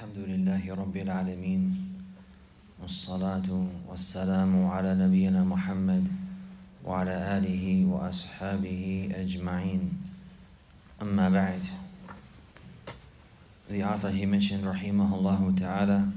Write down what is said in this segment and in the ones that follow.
الحمد لله رب العالمين والصلاة والسلام على نبينا محمد وعلى آله وأصحابه أجمعين أما بعد. The author, he mentioned rahimahullah ta'ala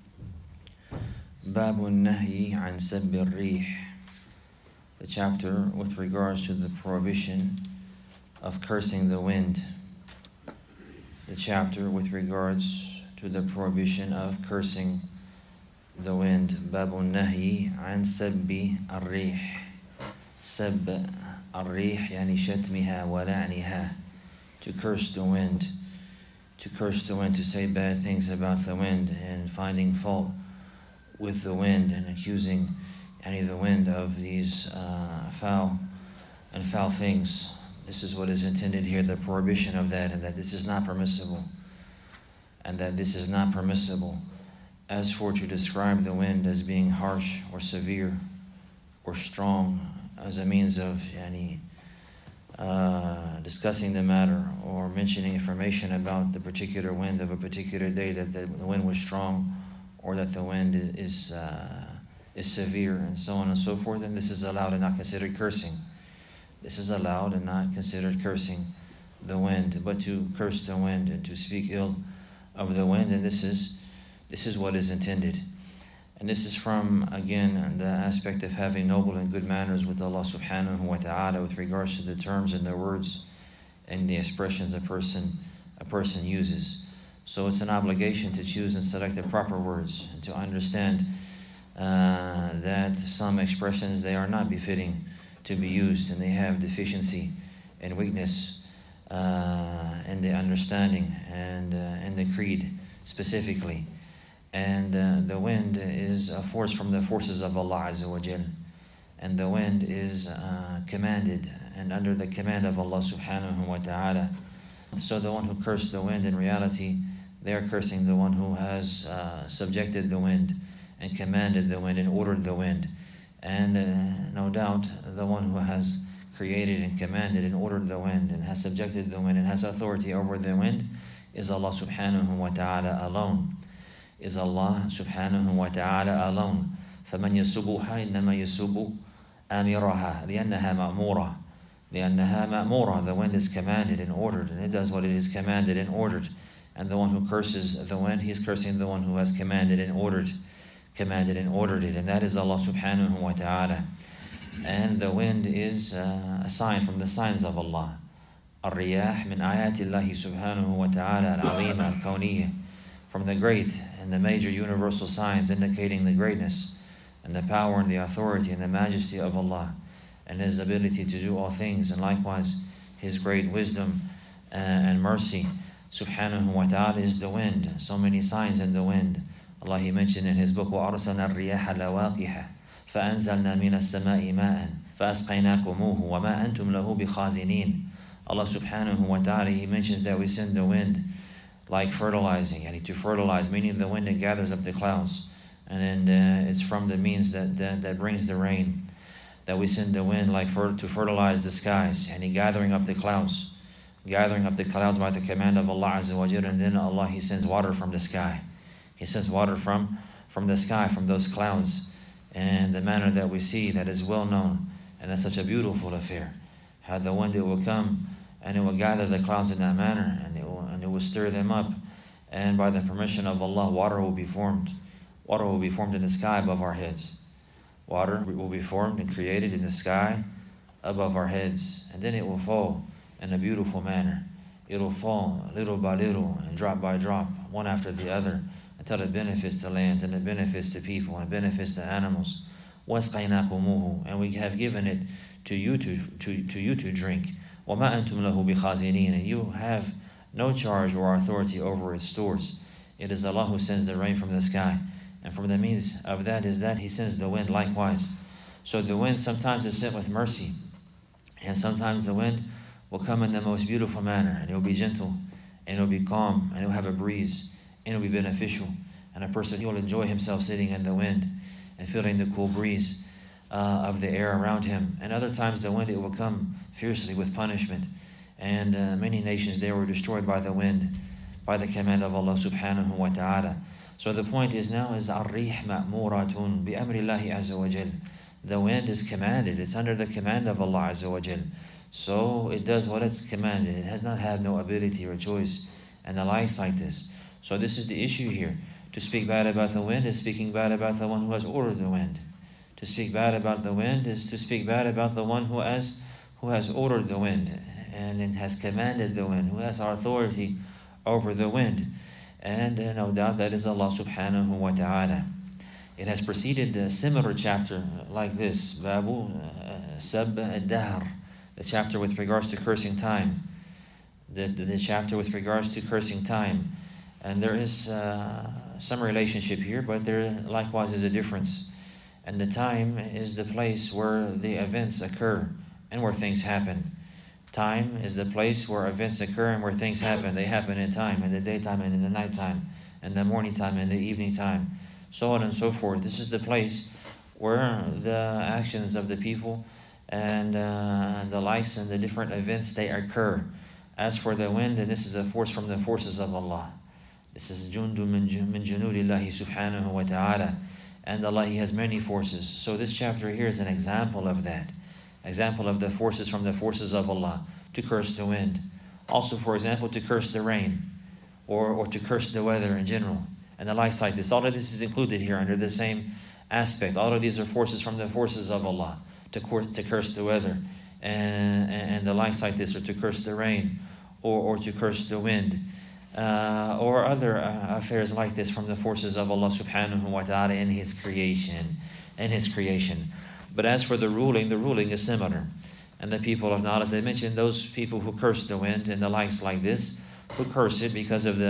باب النهي عن سب الريح, the chapter with regards to the prohibition of cursing the wind. The chapter with regards to the prohibition of cursing the wind. باب النهي عن سب الريح. سب الريح يعني شتمها ولعنها, to curse the wind. To curse the wind, to say bad things about the wind and finding fault with the wind and accusing the wind of these foul things. This is what is intended here, the prohibition of that, and that this is not permissible. And that this is not permissible. As for to describe the wind as being harsh or severe or strong as a means of discussing the matter or mentioning information about the particular wind of a particular day, that the wind was strong or that the wind is severe and so on and so forth, and this is allowed and not considered cursing. This is allowed and not considered cursing the wind, but to curse the wind and to speak ill of the wind, and this is what is intended. And this is from, again, the aspect of having noble and good manners with Allah subhanahu wa ta'ala with regards to the terms and the words and the expressions a person uses. So it's an obligation to choose and select the proper words and to understand that some expressions, they are not befitting to be used, and they have deficiency and weakness in the understanding and in the creed specifically. And the wind is a force from the forces of Allah Azza wa Jal. And the wind is commanded and under the command of Allah subhanahu wa ta'ala. So the one who cursed the wind, in reality, they are cursing the one who has subjected the wind and commanded the wind and ordered the wind. And no doubt, the one who has created and commanded and ordered the wind and has subjected the wind and has authority over the wind is Allah subhanahu wa ta'ala alone. Is Allah subhanahu wa ta'ala alone. فَمَنْ يَسُبُهَا إِنَّمَا يَسُبُ آمِرَهَا لِأَنَّهَا مَأْمُورَةٌ. لِأَنَّهَا مَأْمُورَةٌ. The wind is commanded and ordered, and it does what it is commanded and ordered. And the one who curses the wind, he's cursing the one who has commanded and ordered it, and that is Allah subhanahu wa ta'ala. And the wind is a sign from the signs of Allah. الرياح من آيات الله سبحانه وتعالى العظيمة الكونية, from the great and the major universal signs indicating the greatness and the power and the authority and the majesty of Allah and His ability to do all things, and likewise His great wisdom and mercy subhanahu wa ta'ala is the wind. So many signs in the wind. Allah, He mentioned in His book, وَأَرْسَلْنَا الرِّيَاحَ لَوَاقِحَ فَأَنزَلْنَا مِنَ السَّمَاءِ مَاءً فَأَسْقَيْنَاكُمُوهُ وَمَا أَنْتُمْ لَهُ بِخَازِنِينَ. Allah subhanahu wa ta'ala, He mentions that we send the wind like fertilizing, to fertilize, meaning the wind that gathers up the clouds, and then it's from the means that brings the rain, that we send the wind like to fertilize the skies, and He gathering up the clouds by the command of Allah Azza wa Jalla, and then Allah, He sends water from the sky. He sends water from the sky, from those clouds, and the manner that we see that is well known, and that's such a beautiful affair. How the wind, it will come and it will gather the clouds in that manner, and it will stir them up, and by the permission of Allah, water will be formed. Water will be formed in the sky above our heads. Water will be formed and created in the sky above our heads, and then it will fall in a beautiful manner. It will fall little by little and drop by drop, one after the other, until it benefits the lands and it benefits the people and benefits the animals. وَاسْقَيْنَاكُمُوهُ. And we have given it to you to drink. وَمَا أَنْتُمْ لَهُ بِخَازِنِينَ. And you have no charge or authority over its stores. It is Allah who sends the rain from the sky. And from the means of that is that He sends the wind likewise. So the wind sometimes is sent with mercy, and sometimes the wind will come in the most beautiful manner, and it will be gentle, and it will be calm, and it will have a breeze, and it will be beneficial. And a person, he will enjoy himself sitting in the wind and feeling the cool breeze of the air around him. And other times the wind, it will come fiercely with punishment. And many nations, they were destroyed by the wind by the command of Allah subhanahu wa ta'ala. So the point is now is الريح مأمورة بأمر الله عز وجل. The wind is commanded. It's under the command of Allah Azza wa Jal. So it does what it's commanded. It has not had no ability or choice and the likes like this. So this is the issue here. To speak bad about the wind is speaking bad about the one who has ordered the wind. To speak bad about the wind is to speak bad about the one who has ordered the wind and has commanded the wind, who has authority over the wind. And no doubt that is Allah subhanahu wa ta'ala. It has preceded a similar chapter like this, Babu Sab al-Dahr, the chapter with regards to cursing time. The chapter with regards to cursing time. And there is some relationship here, but there likewise is a difference. And the time is the place where the events occur and where things happen. Time is the place where events occur and where things happen. They happen in time, in the daytime and in the nighttime, in the morning time and the evening time, so on and so forth. This is the place where the actions of the people and the likes and the different events, they occur. As for the wind, and this is a force from the forces of Allah. This is jundu min junudillahi subhanahu wa ta'ala. And Allah, He has many forces. So this chapter here is an example of that. Example of the forces from the forces of Allah. To curse the wind. Also, for example, to curse the rain. Or to curse the weather in general. And the likes like this. All of this is included here under the same aspect. All of these are forces from the forces of Allah. To curse the weather. And the likes like this. Or to curse the rain. Or to curse the wind. Or other affairs like this from the forces of Allah subhanahu wa ta'ala in His creation. But as for the ruling is similar. And the people of knowledge, they mentioned those people who curse the wind and the likes like this, who curse it because of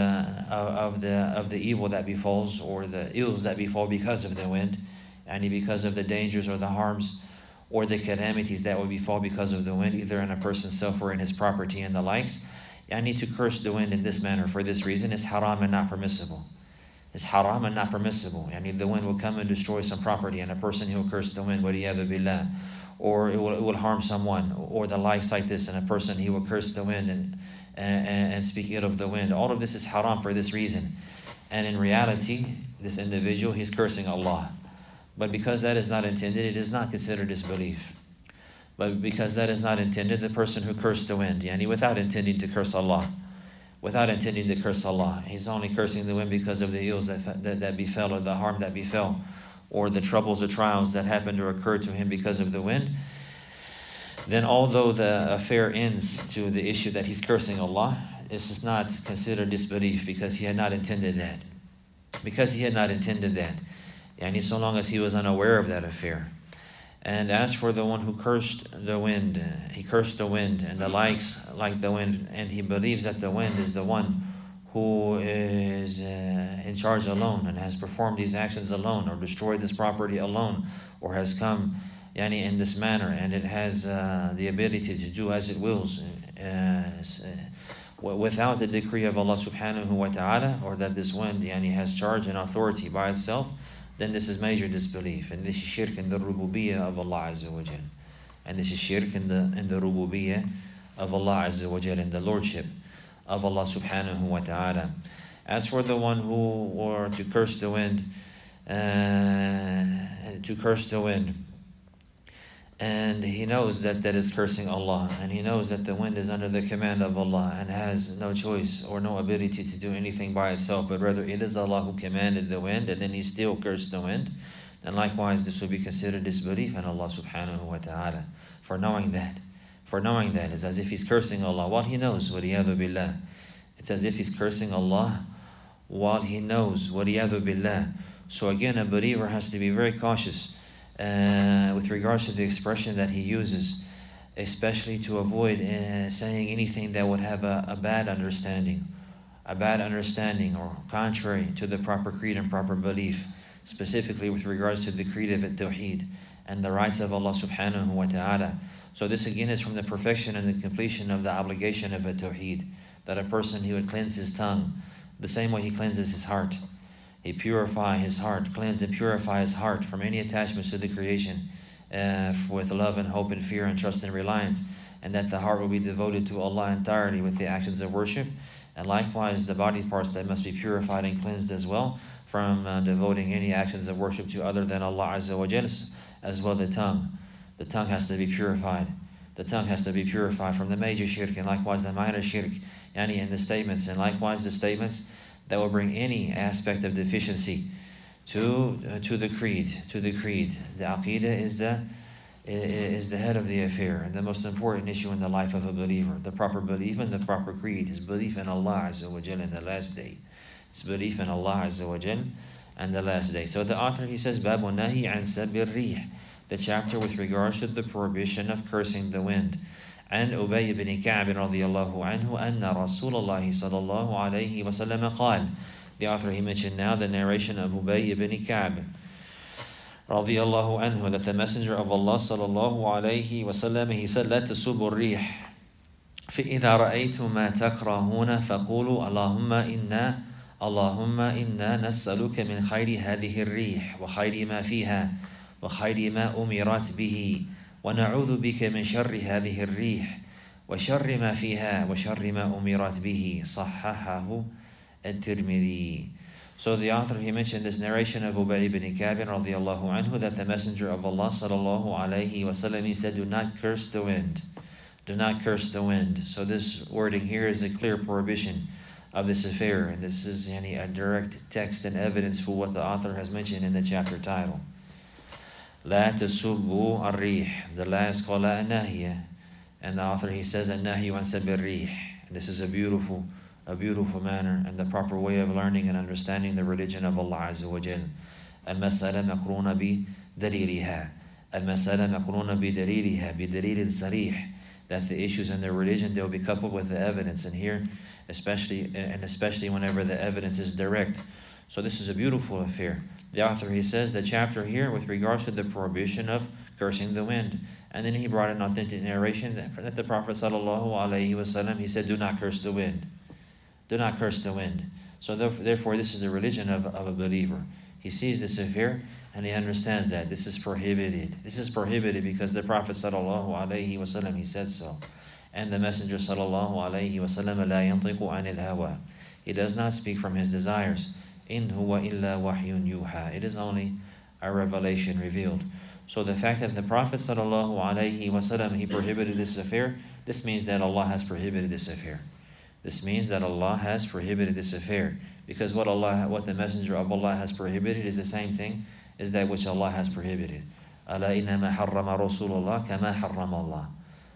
the evil that befalls, or the ills that befall because of the wind, and because of the dangers or the harms or the calamities that will befall because of the wind, either in a person's self or in his property and the likes. Yani to curse the wind in this manner for this reason is haram and not permissible. It's haram and not permissible. Yani the wind will come and destroy some property, and a person who will curse the wind, waliyadhu billah, or it will harm someone, or the likes like this, and a person he will curse the wind and speak ill of the wind. All of this is haram for this reason. And in reality, this individual, he's cursing Allah. But because that is not intended, it is not considered disbelief. But because that is not intended, the person who cursed the wind, yani without intending to curse Allah, he's only cursing the wind because of the ills that befell, or the harm that befell, or the troubles or trials that happened to occur to him because of the wind. Then although the affair ends to the issue that he's cursing Allah, this is not considered disbelief because he had not intended that. Yani so long as he was unaware of that affair. And as for the one who cursed the wind, he cursed the wind and the likes like the wind, and he believes that the wind is the one who is in charge alone and has performed these actions alone, or destroyed this property alone, or has come in this manner, and it has the ability to do as it wills without the decree of Allah subhanahu wa ta'ala, or that this wind has charge and authority by itself, then this is major disbelief, and this is shirk in the rububiyyah of Allah Azza wa Jal. And this is shirk in the rububiyyah of Allah Azza wa Jal, in the lordship of Allah subhanahu wa ta'ala. As for the one who were to curse the wind, and he knows that that is cursing Allah, and he knows that the wind is under the command of Allah and has no choice or no ability to do anything by itself, but rather it is Allah who commanded the wind, and then he still cursed the wind, then likewise this will be considered disbelief in Allah subhanahu wa ta'ala. For knowing that is as if he's cursing Allah while he knows, waliyadhu billah. It's as if he's cursing Allah while he knows, waliyadhu billah. So again, a believer has to be very cautious with regards to the expression that he uses, especially to avoid saying anything that would have a bad understanding or contrary to the proper creed and proper belief, specifically with regards to the creed of Tawheed and the rights of Allah subhanahu wa ta'ala. So this again is from the perfection and the completion of the obligation of Tawheed, that a person, he would cleanse his tongue the same way he cleanses his heart. He purify his heart, cleanse and purify his heart from any attachments to the creation, with love and hope and fear and trust and reliance, and that the heart will be devoted to Allah entirely with the actions of worship. And likewise, the body parts that must be purified and cleansed as well from devoting any actions of worship to other than Allah Azza wa Jal, as well the tongue. The tongue has to be purified. The tongue has to be purified from the major shirk and likewise the minor shirk, in the statements, and likewise the statements that will bring any aspect of deficiency to the creed. The aqidah is the head of the affair and the most important issue in the life of a believer. The proper belief and the proper creed is belief in Allah Azza wa Jal in the last day. It's belief in Allah Azza wa Jal and the last day. So the author, he says, Babu Nahi an Sabir Rih, the chapter with regards to the prohibition of cursing the wind. عن أبي بن كعب رضي الله عنه أن رسول الله صلى الله عليه وسلم قال. The author, he mentioned now the narration of Ubay ibn Ka'b رضي الله عنه, that the messenger of Allah صلى الله عليه وسلم, he said, لا تسبوا الريح فإذا رأيتم ما تكرهون فقولوا اللهم إنا نسألك من خير هذه الريح وخير ما فيها وخير ما أمرت به ونعوذ بك من شر هذه الريح وشر ما فيها وشر ما أمرت به. صححه الترمذي. So the author, he mentioned this narration of Ubay ibn Ka'b radiallahu anhu, that the messenger of Allah sallallahu alayhi wasallam, he said, do not curse the wind. Do not curse the wind. So this wording here is a clear prohibition of this affair, and this is a direct text and evidence for what the author has mentioned in the chapter title. لا تسبوا الريح. The last qala an-nahiyah, and the author, he says, an-nahyu an sabbi ar-rih. This is a beautiful manner and the proper way of learning and understanding the religion of Allah Azza wa Jal. المسألة مقرونة بدليلها. المسألة مقرونة بدليلها بدليل صريح. That the issues in their religion, they'll be coupled with the evidence, and here especially whenever the evidence is direct. So this is a beautiful affair. The author, he says, the chapter here with regards to the prohibition of cursing the wind. And then he brought an authentic narration that the Prophet sallallahu alaihi wasallam, he said, do not curse the wind. Do not curse the wind. So therefore, this is the religion of a believer. He sees this affair and he understands that this is prohibited. This is prohibited because the Prophet sallallahu alaihi wasallam, he said so. And the Messenger sallallahu alaihi wasallam, لا ينطق عن الهوى. He does not speak from his desires. إن هو إلا وحي يوحى. It is only a revelation revealed. So the fact that the Prophet sallallahu alaihi wasallam, he prohibited this affair, this means that Allah has prohibited this affair. This means that Allah has prohibited this affair, because what the Messenger of Allah has prohibited is the same thing as that which Allah has prohibited. ألا إنما حرم رسول الله كما حرم الله.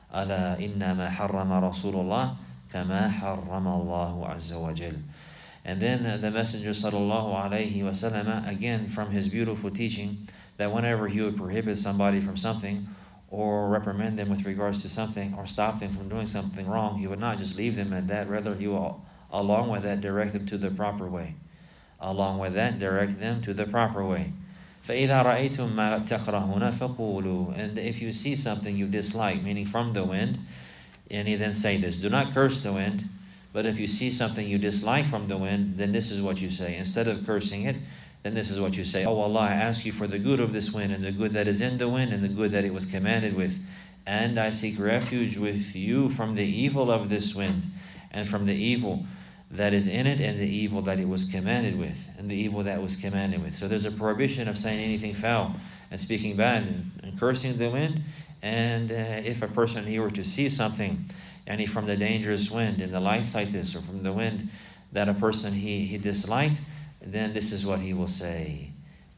ألا إنما حرم رسول الله كما حرم الله عز وجل. And then the Messenger sallallahu alaihi wasallam, again from his beautiful teaching, that whenever he would prohibit somebody from something or reprimand them with regards to something or stop them from doing something wrong, he would not just leave them at that. Rather, he will, along with that, direct them to the proper way. Along with that, direct them to the proper way. فَإِذَا رَأَيْتُم مَّا تَكْرَهُونَ فَقُولُوا. And if you see something you dislike, meaning from the wind, and he then say this, do not curse the wind, but if you see something you dislike from the wind, then this is what you say. Instead of cursing it, then this is what you say. Oh Allah, I ask you for the good of this wind and the good that is in the wind and the good that it was commanded with. And I seek refuge with you from the evil of this wind and from the evil that is in it and the evil that it was commanded with and the evil that was commanded with. So there's a prohibition of saying anything foul and speaking bad and cursing the wind. And if a person, he were to see something from the dangerous wind and the lights like this, or from the wind that a person he disliked, then this is what he will say.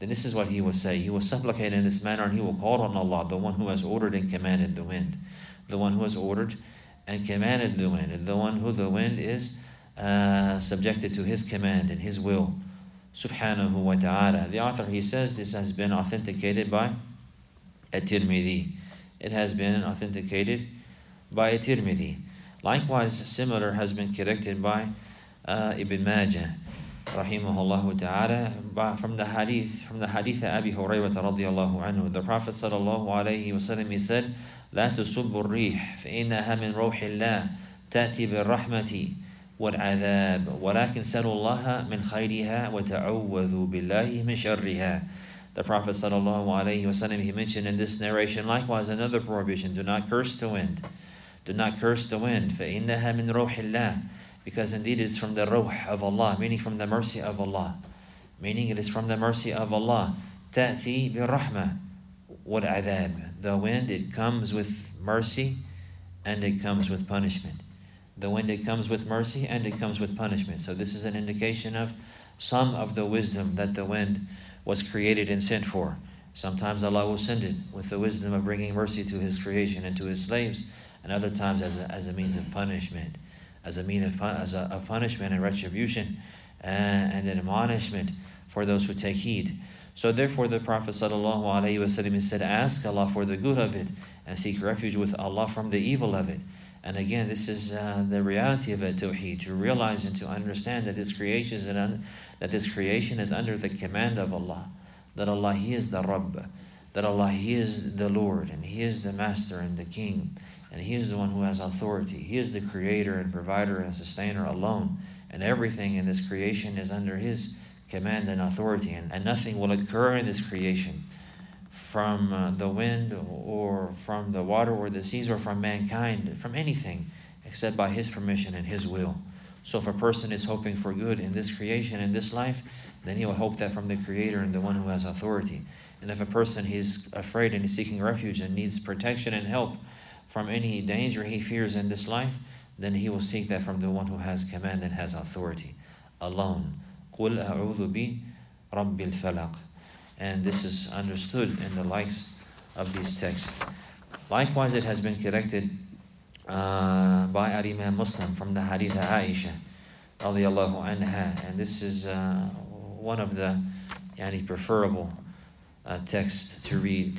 He will supplicate in this manner, and he will call on Allah, the one who has ordered and commanded the wind. The one who has ordered and commanded the wind. And the one who the wind is subjected to his command and his will. Subhanahu wa ta'ala. The author, he says, this has been authenticated by At-Tirmidhi. It has been authenticated by At-Tirmidhi. Likewise, similar has been corrected by Ibn Majah, rahimahullah ta'ala, from the hadith of Abi Hurayrah radiyallahu anhu. The Prophet sallallahu alayhi wa sallam, he said, لا تسبوا الريح فإنها من روح الله تأتي بالرحمة والعذاب ولكن سلوا الله من خيرها وتعوذوا بالله من شرها. The Prophet sallallahu alayhi wa sallam, he mentioned in this narration likewise another prohibition: do not curse the wind. Do not curse the wind. فإنها من روح الله, because indeed it's from the ruh of Allah, meaning from the mercy of Allah. Meaning it is from the mercy of Allah. تأتي بالرحمة والعذاب. The wind, it comes with mercy and it comes with punishment. The wind, it comes with mercy and it comes with punishment. So this is an indication of some of the wisdom that the wind was created and sent for. Sometimes Allah will send it with the wisdom of bringing mercy to His creation and to His slaves, and other times as a means of punishment, as a means of punishment and retribution and an admonishment for those who take heed. So therefore the Prophet ﷺ said, ask Allah for the good of it and seek refuge with Allah from the evil of it. And again, this is the reality of Tawheed, to realize and to understand that this creation is under the command of Allah. That Allah, He is the Rabb, that Allah, He is the Lord, and He is the Master and the King, and He is the one who has authority. He is the Creator and Provider and Sustainer alone, and everything in this creation is under His command and authority, and nothing will occur in this creation from the wind or from the water or the seas or from mankind, from anything, except by His permission and His will. So if a person is hoping for good in this creation, in this life, then he will hope that from the Creator and the one who has authority. And if a person is afraid and is seeking refuge and needs protection and help from any danger he fears in this life, then he will seek that from the one who has command and has authority alone. قُلْ أَعُوذُ بِرَبِّ الْفَلَقِ. And this is understood in the likes of these texts. Likewise, it has been collected by Al-Imam Muslim from the hadith of Aisha radiyallahu anha, and this is one of the preferable texts to read,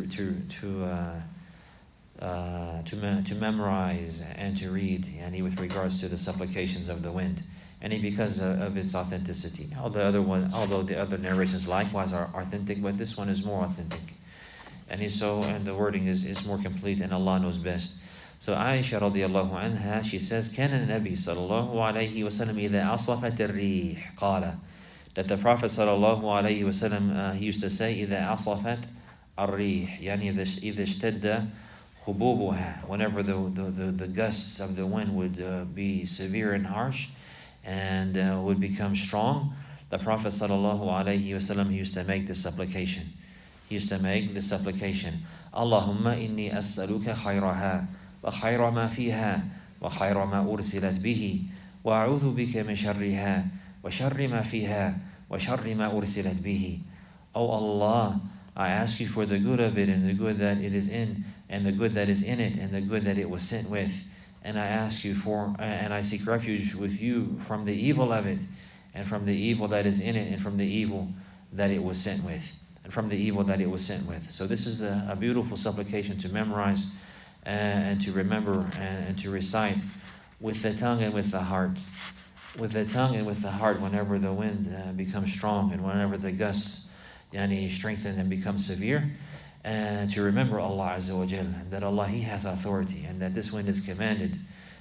to memorize and to read, with regards to the supplications of the wind, because of its authenticity. Although the other narrations likewise are authentic, but this one is more authentic, and the wording is more complete, and Allah knows best. So Aisha radiyallahu anha, she says, كان النبي صلى الله عليه وسلم إذا أصفت الريح قال, that the Prophet sallallahu alaihi wasallam he used to say, إذا أصفت الريح, إذا اشتد خبوبها, whenever the gusts of the wind would be severe and harsh and would become strong, the Prophet sallallahu alaihi wasallam he used to make this supplication. He used to make this supplication, Allahumma inni as'aluka khayraha wa khayra ma fiha wa khayra ma ursilat bihi wa a'udhu bika min sharriha wa sharri ma fiha wa sharri ma ursilat bihi. Oh Allah, I ask you for the good of it and the good that it is in, and the good that is in it and the good that it was sent with. And I ask you for, and I seek refuge with you from the evil of it, and from the evil that is in it, and from the evil that it was sent with, and from the evil that it was sent with. So this is a beautiful supplication to memorize and to remember and to recite with the tongue and with the heart. With the tongue and with the heart whenever the wind becomes strong and whenever the gusts strengthen and become severe. And to remember Allah Azza wa Jal, that Allah, He has authority, and that this wind is commanded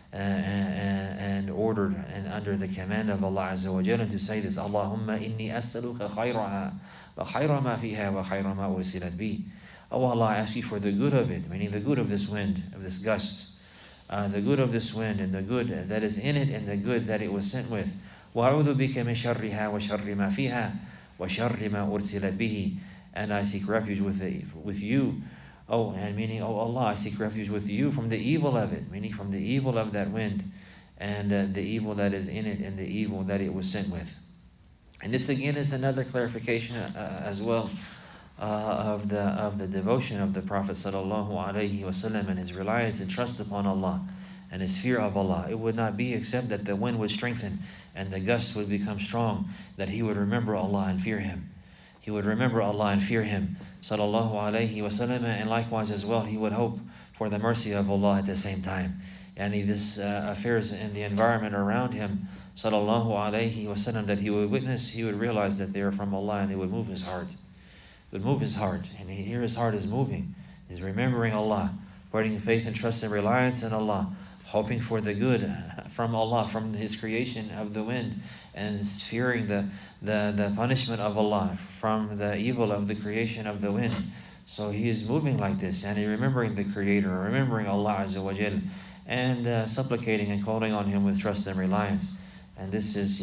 and ordered and under the command of Allah Azza wa Jal, and to say this, Allahumma inni as'aluka khayraha wa khayra ma fiha wa khayra ma ursilat bi. Oh Allah, I ask you for the good of it, meaning the good of this wind, of this gust, the good of this wind and the good that is in it and the good that it was sent with. وَأَعُوذُ بِكَ مِنْ شَرِّهَا وَشَرِّ مَا فِيهَا وَشَرِّ مَا أُرْسِلَتْ بِهِ. And I seek refuge with you. Oh, and meaning, oh Allah, I seek refuge with you from the evil of it, meaning from the evil of that wind and the evil that is in it and the evil that it was sent with. And this again is another clarification as well of the devotion of the Prophet sallallahu alaihi wasallam and his reliance and trust upon Allah and his fear of Allah. It would not be except that the wind would strengthen and the gusts would become strong, that he would remember Allah and fear Him. He would remember Allah and fear Him, sallallahu alaihi wasallam, and likewise as well he would hope for the mercy of Allah at the same time. And this affairs in the environment around him, sallallahu alaihi wasallam, that he would witness, he would realize that they are from Allah, and it would move his heart. It would move his heart, and here his heart is moving, is remembering Allah, putting faith and trust and reliance in Allah, hoping for the good from Allah, from His creation of the wind, and fearing the punishment of Allah from the evil of the creation of the wind. So he is moving like this, and remembering the Creator, remembering Allah Azza wa Jal, and supplicating and calling on him with trust and reliance. And this is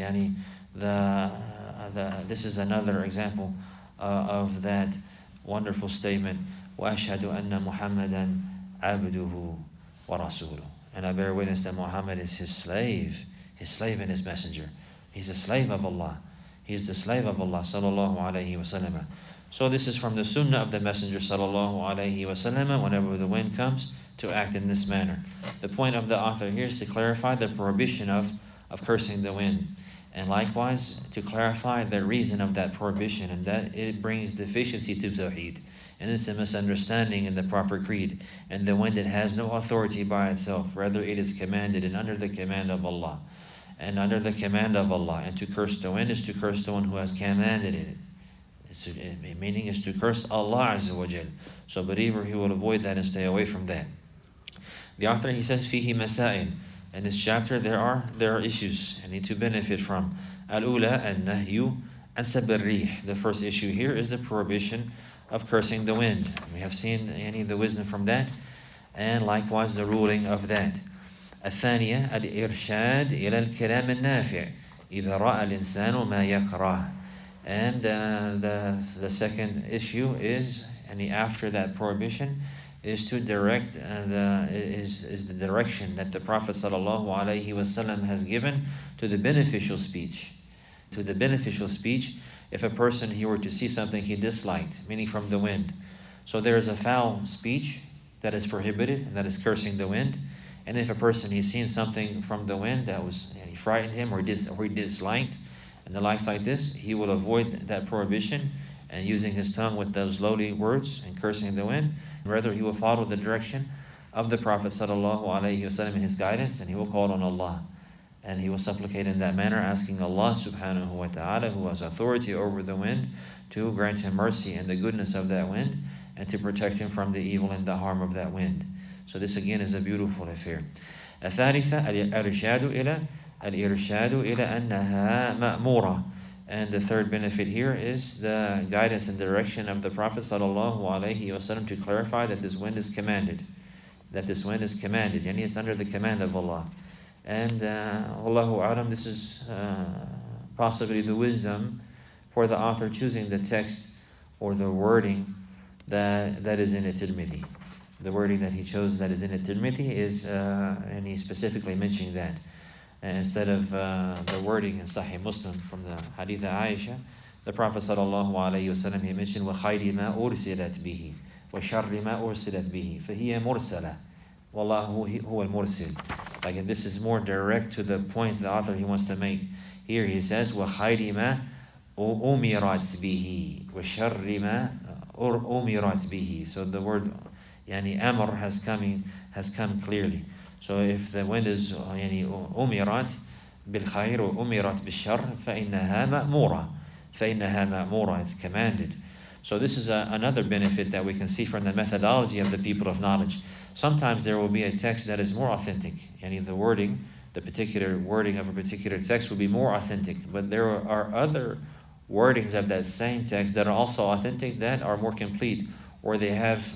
this is another example of that wonderful statement, وَأَشْهَدُ أَنَّ مُحَمَّدًا عَبْدُهُ وَرَسُولُهُ. And I bear witness that Muhammad is his slave and his messenger. He's a slave of Allah. He's the slave of Allah, sallallahu alayhi wa sallam. So this is from the sunnah of the messenger, sallallahu alayhi wa sallam, whenever the wind comes, to act in this manner. The point of the author here is to clarify the prohibition of cursing the wind. And likewise, to clarify the reason of that prohibition, and that it brings deficiency to Tawheed. And it's a misunderstanding in the proper creed. And the wind, it has no authority by itself. Rather, it is commanded and under the command of Allah. And under the command of Allah. And to curse the wind is to curse the one who has commanded it. Meaning is to curse Allah Azza wa Jal. So believer, he will avoid that and stay away from that. The author, he says, فِيهِ مَسَائِل. In this chapter, there are issues I need to benefit from. Al-ula al-nahyu and sabarrih. The first issue here is the prohibition of cursing the wind. We have seen the wisdom from that, and likewise the ruling of that. الثانية الإرشاد إلى الكلام النافع إذا رأى الإنسان ما يكره. And the second issue is, after that prohibition, is to direct the direction that the Prophet ﷺ has given to the beneficial speech. To the beneficial speech, if a person he were to see something he disliked, meaning from the wind. So there is a foul speech that is prohibited, and that is cursing the wind. And if a person he's seen something from the wind that was frightened him or he disliked, and the likes like this, he will avoid that prohibition and using his tongue with those lowly words and cursing the wind. Rather, he will follow the direction of the Prophet ﷺ in his guidance, and he will call on Allah. And he will supplicate in that manner, asking Allah subhanahu wa ta'ala, who has authority over the wind, to grant him mercy and the goodness of that wind, and to protect him from the evil and the harm of that wind. So this again is a beautiful affair. الثالثة الإرشاد إلى أنها مأمورة. And the third benefit here is the guidance and direction of the Prophet ﷺ to clarify that this wind is commanded. That this wind is commanded, and it's under the command of Allah. And Allahu A'lam, this is possibly the wisdom for the author choosing the text or the wording that is in At-Tirmidhi. The wording that he chose that is in At-Tirmidhi is, and he specifically mentioning that. Instead of the wording in Sahih Muslim from the Hadith of Aisha, the Prophet ﷺ, he mentioned وَخَيْرِ مَا أُرْسِلَتْ بِهِ وَشَرِّ مَا أُرْسِلَتْ بِهِ فَهِيَ مُرْسَلَةٌ وَاللَّهُ هُوَ الْمُرْسِلُ. Like, this is more direct to the point the author he wants to make. Here he says وَخَيْرِ مَا أُمِرَتْ بِهِ وَشَرِّ مَا أُمِرَتْ بِهِ. So the word amr has come clearly. So if the wind is أمرت بالخير or أمرت بالشر فإنها مأمورة. It's commanded. So this is another benefit that we can see from the methodology of the people of knowledge. Sometimes there will be a text that is more authentic. The particular wording of a particular text will be more authentic. But there are other wordings of that same text that are also authentic, that are more complete, or they have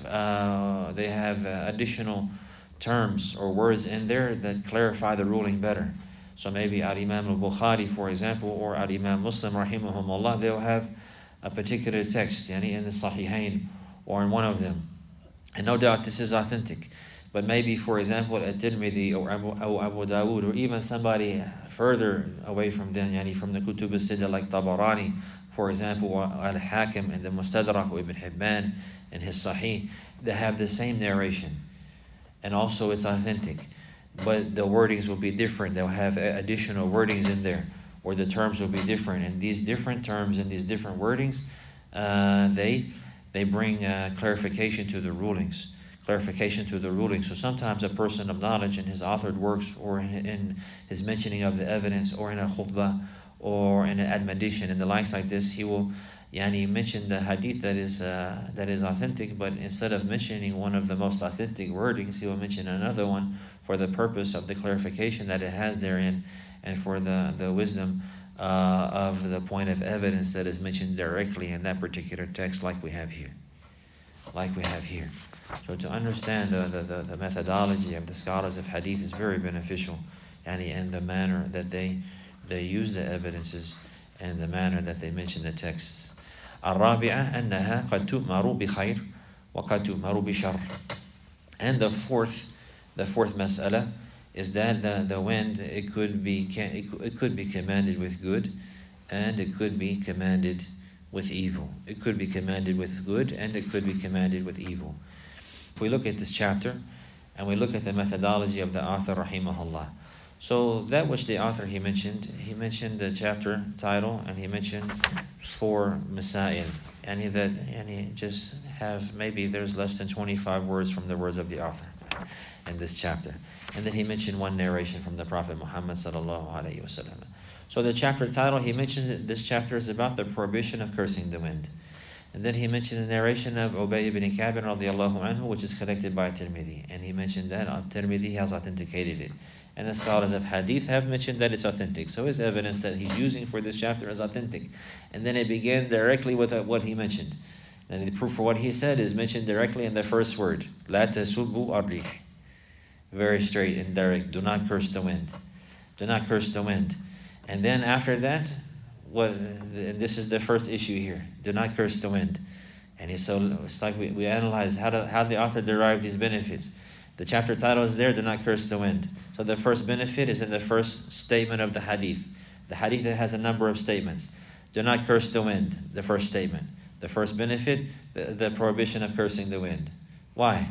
additional terms or words in there that clarify the ruling better. So maybe Al-Imam al-Bukhari, for example, or Al-Imam Muslim, rahimahumullah, they'll have a particular text in the Sahihain or in one of them. And no doubt this is authentic. But maybe, for example, At-Tirmidhi or Abu Dawood, or even somebody further away from them, from the Kutub al-Sidda like Tabarani, for example, or Al-Hakim and the Mustadrak or Ibn Hibban and his Sahih, they have the same narration. And also it's authentic, but the wordings will be different. They'll have additional wordings in there, or the terms will be different. And these different terms and these different wordings, they bring clarification to the rulings. So sometimes a person of knowledge in his authored works, or in his mentioning of the evidence, or in a khutbah, or in an admonition and the likes like this, he will mention the hadith that is authentic, but instead of mentioning one of the most authentic wordings, he will mention another one for the purpose of the clarification that it has therein, and for the wisdom of the point of evidence that is mentioned directly in that particular text, like we have here. like we have here. So to understand the methodology of the scholars of hadith is very beneficial, and the manner that they use the evidences and the manner that they mention the texts. الرابعة أنها قد تؤمر بخير وقد تؤمر بشر. And the fourth mas'ala is that the wind, it could be commanded with good, and it could be commanded with evil. It could be commanded with good, and it could be commanded with evil. If we look at this chapter and we look at the methodology of the author, rahimahullah. So that which the author he mentioned the chapter title, and he mentioned 4 masail, and he just have, maybe there's less than 25 words from the words of the author in this chapter, and then he mentioned 1 narration from the Prophet Muhammad sallallahu alaihi wasallam. So the chapter title, he mentions that this chapter is about the prohibition of cursing the wind. And then he mentioned the narration of Ubay ibn Ka'b radiallahu anhu, which is collected by Tirmidhi. And he mentioned that Tirmidhi has authenticated it. And the scholars of hadith have mentioned that it's authentic. So his evidence that he's using for this chapter is authentic. And then it began directly with what he mentioned. And the proof for what he said is mentioned directly in the first word. La tasubbu ar-rih. Very straight and direct. Do not curse the wind. Do not curse the wind. And then after that, and this is the first issue here. Do not curse the wind. And it's like we analyze how the author derived these benefits. The chapter title is there, do not curse the wind. So the first benefit is in the first statement of the hadith. The hadith has a number of statements. Do not curse the wind, the first statement. The first benefit, the prohibition of cursing the wind. Why?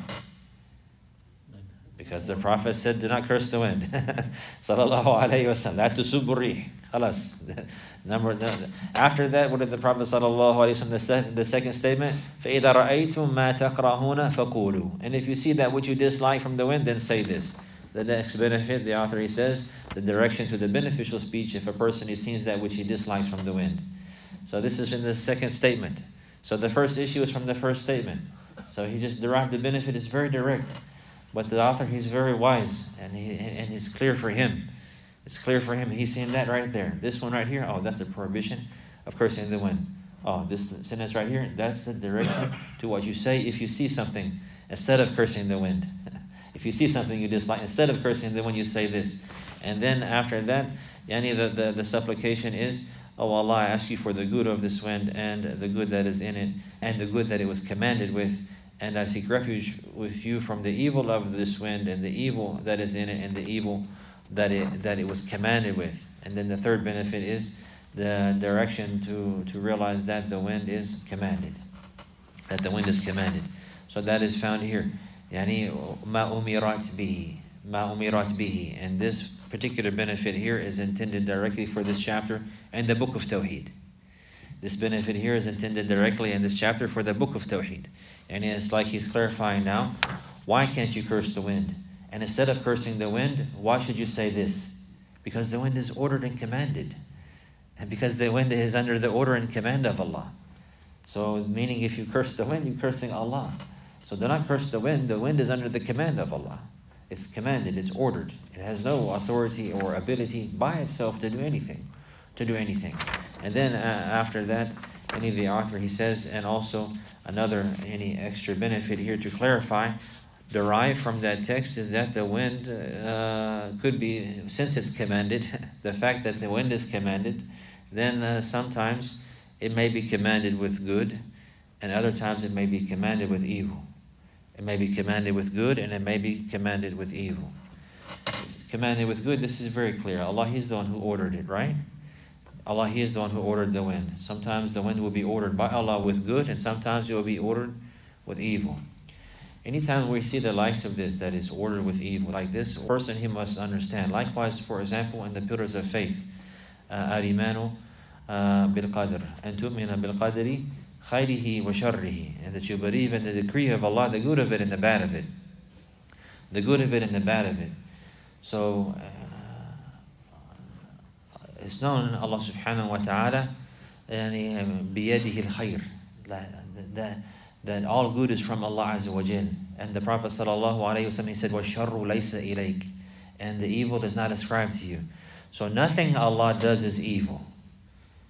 Because the Prophet said, do not curse the wind. Sallallahu alayhi wa sallam. La tusubbu rih. Khalas. After that, what did the Prophet sallallahu alayhi wa sallam, the second statement? فَإِذَا رَأَيْتُم مَا تَكْرَهُونَ فَقُولُوا. And if you see that which you dislike from the wind, then say this. The next benefit, the author, he says, the direction to the beneficial speech if a person sees that which he dislikes from the wind. So this is in the second statement. So the first issue is from the first statement. So he just derived the benefit. It's very direct. But the author, he's very wise, and it's clear for him. It's clear for him. He's seeing that right there. This one right here, oh, that's the prohibition of cursing the wind. Oh, this sentence right here, that's the direction to what you say if you see something instead of cursing the wind. If you see something you dislike, instead of cursing the wind, you say this. And then after that, the supplication is, oh Allah, I ask you for the good of this wind and the good that is in it and the good that it was commanded with. And I seek refuge with you from the evil of this wind and the evil that is in it and the evil that it was commanded with. And then the third benefit is the direction to realize that the wind is commanded. That the wind is commanded. So that is found here. Yani ma umirat bihi. Ma umirat bihi. And this particular benefit here is intended directly for this chapter and the book of Tawheed. This benefit here is intended directly in this chapter for the book of Tawheed. And it's like he's clarifying now, why can't you curse the wind? And instead of cursing the wind, why should you say this? Because the wind is ordered and commanded. And because the wind is under the order and command of Allah. So meaning if you curse the wind, you're cursing Allah. So do not curse the wind. The wind is under the command of Allah. It's commanded, it's ordered. It has no authority or ability by itself to do anything. And then after that, the author, he says, and also any extra benefit here to clarify, derived from that text is that the wind could be, since it's commanded, the fact that the wind is commanded, then sometimes it may be commanded with good, and other times it may be commanded with evil. It may be commanded with good, and it may be commanded with evil. Commanded with good, this is very clear. Allah, He's the one who ordered it, right? Allah, He is the one who ordered the wind. Sometimes the wind will be ordered by Allah with good, and sometimes it will be ordered with evil. Anytime we see the likes of this, that is ordered with evil, like this, a person, he must understand. Likewise, for example, in the pillars of faith, al-imanu bil-qadr, and tu'mina bil-qadri khayrihi wa sharrihi, and that you believe in the decree of Allah, the good of it and the bad of it. The good of it and the bad of it. So, it's known Allah subhanahu wa ta'ala biyadihi al-khayr, that all good is from Allah Azza wa Jal. And the Prophet sallallahu alayhi wa sallam, he said, وَالشَّرُّ لَيْسَ إِلَيْكَ, and the evil does not ascribe to you. So nothing Allah does is evil.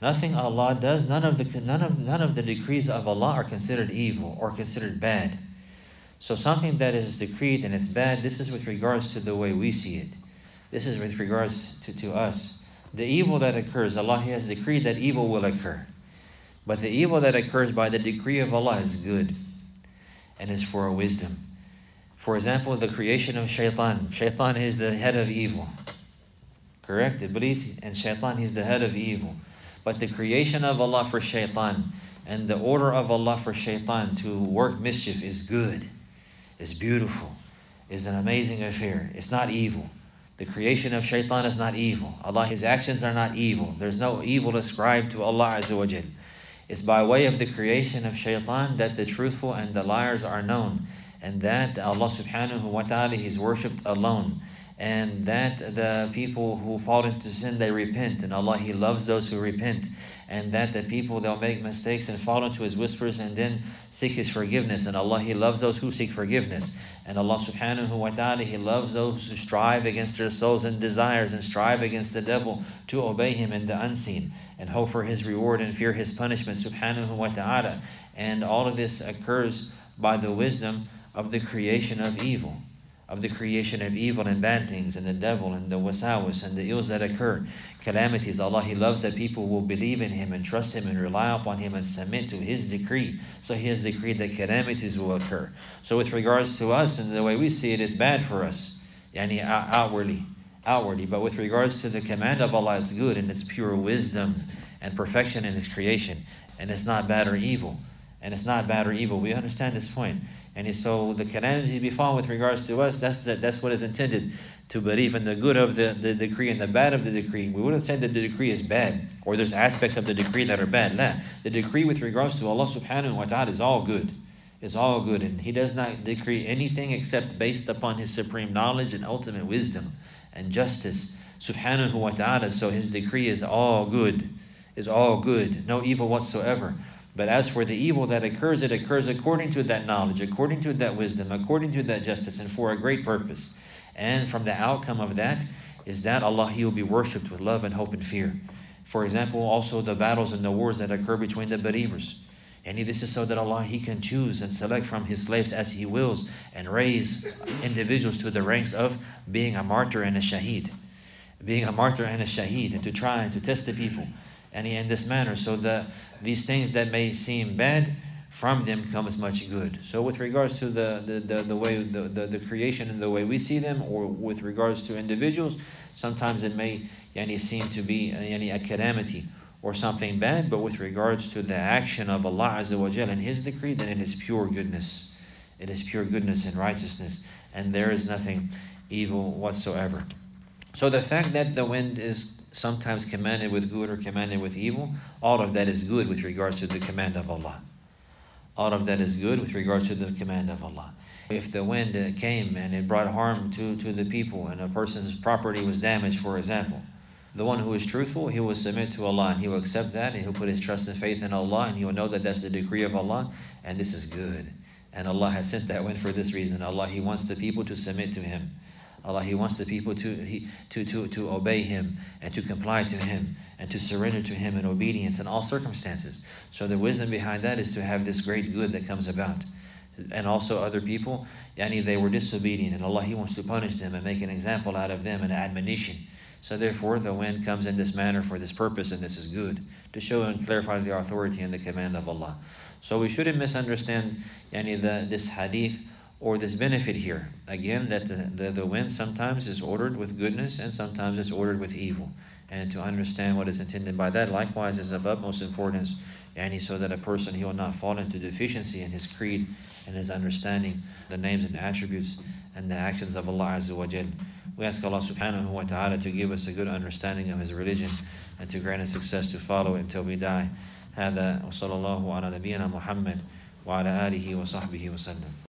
Nothing Allah does, none of the decrees of Allah are considered evil or considered bad. So something that is decreed and it's bad, this is with regards to the way we see it. This is with regards to us. The evil that occurs, Allah has decreed that evil will occur. But the evil that occurs by the decree of Allah is good and is for wisdom. For example, the creation of shaitan. Shaitan is the head of evil. Correct? Iblis and shaitan, he's the head of evil. But the creation of Allah for shaitan and the order of Allah for shaitan to work mischief is good, is beautiful, is an amazing affair. It's not evil. The creation of shaitan is not evil. Allah, His actions are not evil. There's no evil ascribed to Allah Azza wa Jal. It's by way of the creation of shaitan that the truthful and the liars are known, and that Allah subhanahu wa ta'ala is worshipped alone, and that the people who fall into sin, they repent, and Allah, He loves those who repent, and that the people, they'll make mistakes and fall into His whispers and then seek His forgiveness, and Allah, He loves those who seek forgiveness, and Allah subhanahu wa ta'ala, He loves those who strive against their souls and desires and strive against the devil to obey him in the unseen and hope for his reward and fear his punishment subhanahu wa ta'ala. And all of this occurs by the wisdom of the creation of evil. Of the creation of evil and bad things, and the devil and the wasawis and the ills that occur, calamities. Allah, He loves that people will believe in Him and trust Him and rely upon Him and submit to His decree. So He has decreed that calamities will occur. So with regards to us and the way we see it, it's bad for us, outwardly. But with regards to the command of Allah, it's good and it's pure wisdom and perfection in His creation. And it's not bad or evil. We understand this point. And so the calamities befall with regards to us, that's what is intended, to believe in the good of the decree and the bad of the decree. We wouldn't say that the decree is bad, or there's aspects of the decree that are bad. La. The decree with regards to Allah subhanahu wa ta'ala is all good. It's all good, and He does not decree anything except based upon His supreme knowledge and ultimate wisdom and justice subhanahu wa ta'ala. So His decree is all good, no evil whatsoever. But as for the evil that occurs, it occurs according to that knowledge, according to that wisdom, according to that justice, and for a great purpose. And from the outcome of that is that Allah, He will be worshipped with love and hope and fear. For example, also the battles and the wars that occur between the believers. And this is so that Allah, He can choose and select from His slaves as He wills and raise individuals to the ranks of being a martyr and a shaheed. And to try and to test the people. And in this manner, so these things that may seem bad, from them comes much good. So with regards to the way the creation and the way we see them, or with regards to individuals, sometimes it may seem to be a calamity or something bad, but with regards to the action of Allah Azza wa Jal and His decree, then it is pure goodness. It is pure goodness and righteousness, and there is nothing evil whatsoever. So the fact that the wind is sometimes commanded with good or commanded with evil, all of that is good with regards to the command of Allah. All of that is good with regards to the command of Allah. If the wind came and it brought harm to the people and a person's property was damaged, for example, the one who is truthful, he will submit to Allah and he will accept that, and he'll put his trust and faith in Allah, and he will know that that's the decree of Allah, and this is good. And Allah has sent that wind for this reason. Allah, He wants the people to submit to Him. Allah, He wants the people to obey Him and to comply to Him and to surrender to Him in obedience in all circumstances. So the wisdom behind that is to have this great good that comes about. And also other people, they were disobedient, and Allah, He wants to punish them and make an example out of them and admonition. So therefore the wind comes in this manner for this purpose, and this is good, to show and clarify the authority and the command of Allah. So we shouldn't misunderstand this hadith or this benefit here. Again, that the wind sometimes is ordered with goodness and sometimes it's ordered with evil. And to understand what is intended by that likewise is of utmost importance, so that a person, he will not fall into deficiency in his creed and his understanding the names and attributes and the actions of Allah Azza wa Jal. We ask Allah subhanahu wa ta'ala to give us a good understanding of His religion and to grant us success to follow it until we die. هذا وصلى الله على نبينا محمد وعلى آله وصحبه وسلم.